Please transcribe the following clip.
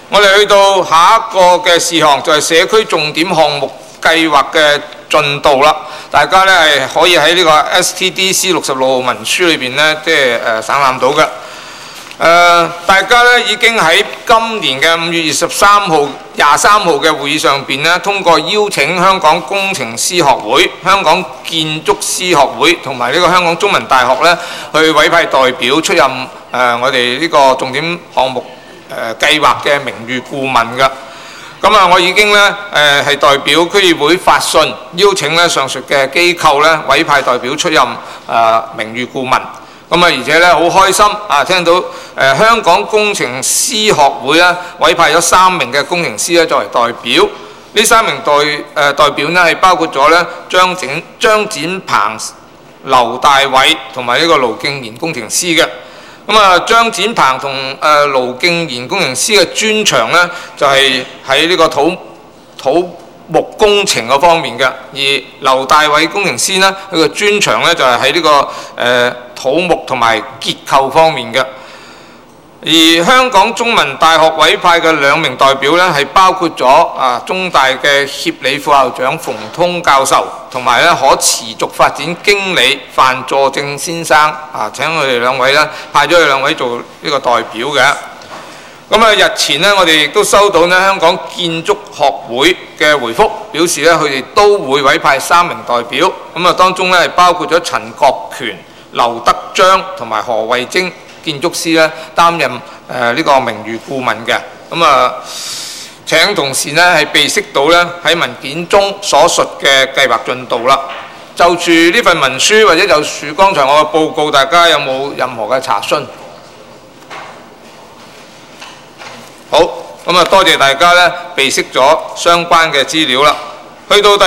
我哋去到下一個嘅事項，就係社區重點項目計劃嘅進度啦。大家呢係可以喺呢個 STDC 66號文書裏邊呢，即係省覽到嘅。大家呢已經喺今年嘅5月23號嘅會議上邊呢，通過邀請香港工程師學會、香港建築師學會同埋呢個香港中文大學呢，去委派代表出任我哋呢個重點項目計劃嘅名譽顧問㗎。咁啊，我已經呢係代表區議會發信邀請呢上述嘅機構呢委派代表出任名譽顧問。咁啊，而且咧好開心啊！聽到香港工程師學會咧委派咗3名嘅工程師咧作為代表。呢3名代表呢係包括咗咧張展鵬、劉大偉同埋呢個盧敬賢工程師嘅。咁啊，張展鵬同盧敬賢工程師嘅專長呢，就係喺呢個土木工程嗰方面嘅，而劉大偉工程師呢，佢嘅專長呢，就係喺呢個土木同埋結構方面嘅。而香港中文大學委派嘅2名代表呢，係包括咗中大嘅協理副校長馮通教授，同埋咧可持續發展經理范助正先生請佢哋2位呢，派咗佢2位做呢個代表嘅。咁啊，日前呢，我哋亦都收到呢香港建築學會嘅回覆，表示呢，佢哋都會委派3名代表。咁啊，當中呢，係包括咗陳國權、劉德章同埋何慧晶建築師呢，擔任呢個名譽顧問嘅。咁啊，請同時呢，係備悉到呢喺文件中所述嘅計劃進度啦。就住呢份文書或者就住剛才我嘅報告，大家有冇任何嘅查詢？好，咁啊，多謝大家呢備悉咗相關嘅資料啦。去到